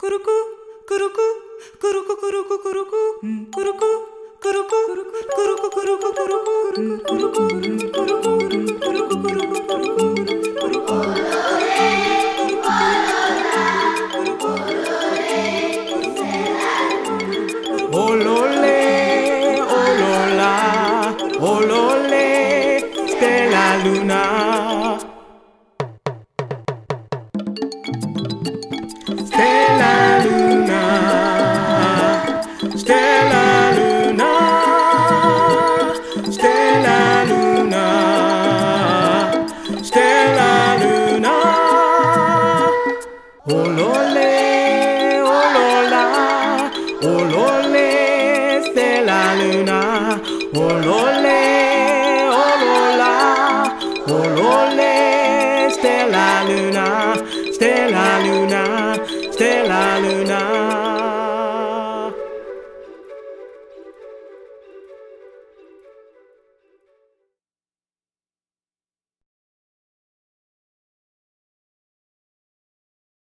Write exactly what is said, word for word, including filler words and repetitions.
Curucu, curucu, curucu, curucu, curucu, curucu, curucu, curucu, curucu, curucu, curucu, curucu, curucu, curucu, Ololé, olola, ololé, Stella Luna. Stella Luna, Stella Luna, Stella Luna, Stella Luna. Ololé, olola, ololé, Stella Luna. Ololé, olola, ololé, Stella Luna, Stella Luna, Stella Luna.